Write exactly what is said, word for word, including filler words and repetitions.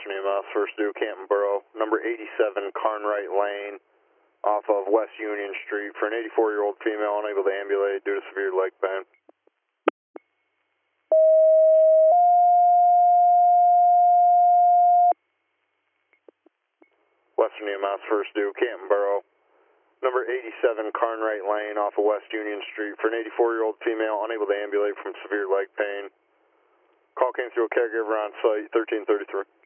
Western E M S, first due, Canton Borough, number eighty-seven Carnwright Lane, off of West Union Street, for an eighty-four-year-old female unable to ambulate due to severe leg pain. Western E M S, first due, Canton Borough, number eighty-seven Carnwright Lane, off of West Union Street, for an eighty-four-year-old female unable to ambulate from severe leg pain. Call came through a caregiver on site, thirteen thirty-three.